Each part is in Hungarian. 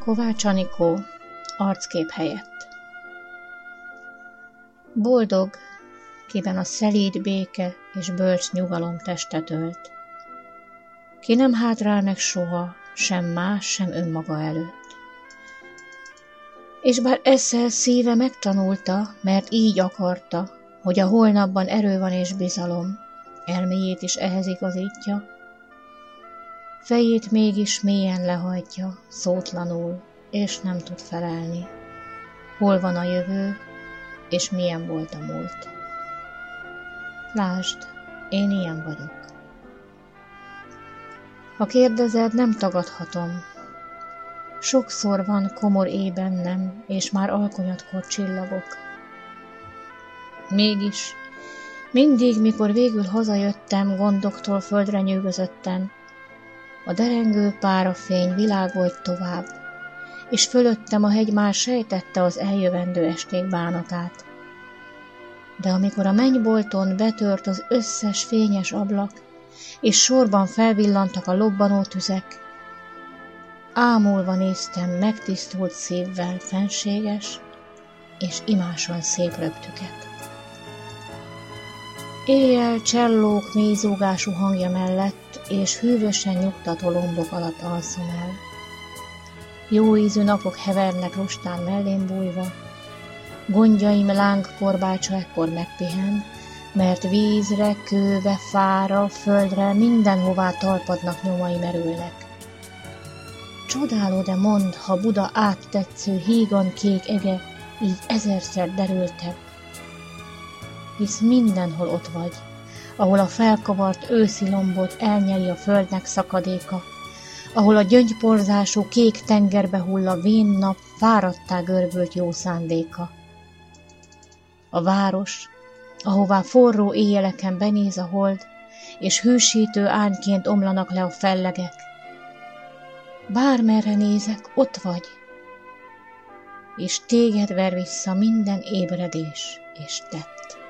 Kovács Anikó, arckép helyett. Boldog, kiben a szelíd béke és bölcs nyugalom testet ölt. Ki nem hátrál meg soha, sem más, sem önmaga előtt. És bár ezzel szíve megtanulta, mert így akarta, hogy a holnapban erő van és bizalom, elméjét is ehhez igazítja, fejét mégis mélyen lehajtja, szótlanul, és nem tud felelni. Hol van a jövő, és milyen volt a múlt. Lásd, én ilyen vagyok. Ha kérdezed, nem tagadhatom. Sokszor van komor éj bennem, és már alkonyatkor csillagok. Mégis, mindig, mikor végül hazajöttem, gondoktól földre nyűgözötten, a derengő párafény világolt tovább, és fölöttem a hegy már sejtette az eljövendő esték bánatát. De amikor a mennybolton betört az összes fényes ablak, és sorban felvillantak a lobbanó tüzek, ámulva néztem megtisztult szívvel fenséges és imásan szép röptüket. Éjjel csellók mély zúgású hangja mellett és hűvösen nyugtató lombok alatt alszom el. Jó ízű napok hevernek rostán mellém bújva, gondjaim láng korbácsa ekkor megpihen, mert vízre, kőbe, fára, földre, mindenhová talpadnak nyomai merülnek. Csodáló, de mondd, ha Buda áttetsző, hígan kék ege így ezerszer derültebb, hisz mindenhol ott vagy, ahol a felkavart őszi lombot elnyeli a földnek szakadéka, ahol a gyöngyporzású kék tengerbe hull a vén nap fáradttá görbült jó szándéka. A város, ahová forró éjjeleken benéz a hold, és hűsítő árnyként omlanak le a fellegek. Bármerre nézek, ott vagy, és téged ver vissza minden ébredés és tett.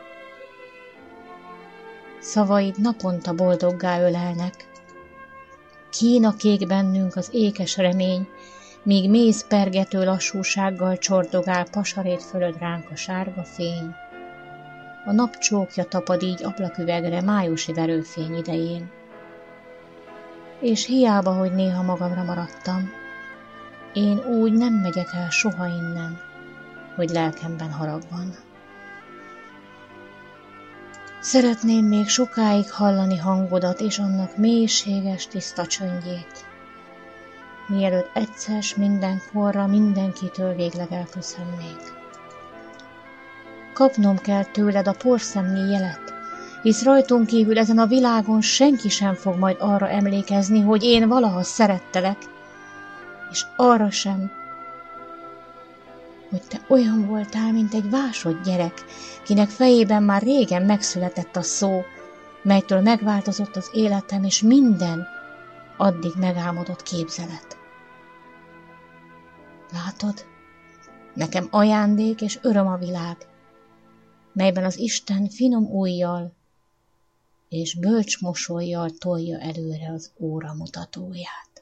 Szavaid naponta boldoggá ölelnek, kín a kék bennünk az ékes remény, míg méz pergető lassúsággal csordogál pasarét fölött ránk a sárga fény. A napcsókja tapad így ablaküvegre májusi verőfény idején. És hiába, hogy néha magamra maradtam, én úgy nem megyek el soha innen, hogy lelkemben harag van. Szeretném még sokáig hallani hangodat és annak mélységes, tiszta csöndjét, mielőtt egyszer mindenkorra mindenkitől végleg elköszönnék. Kapnom kell tőled a porszemnyi jelet, hisz rajtunk kívül ezen a világon senki sem fog majd arra emlékezni, hogy én valaha szerettelek, és arra sem, hogy te olyan voltál, mint egy vásott gyerek, kinek fejében már régen megszületett a szó, melytől megváltozott az életem, és minden addig megálmodott képzelet. Látod, nekem ajándék és öröm a világ, melyben az Isten finom ujjal és bölcs mosollyal tolja előre az óramutatóját.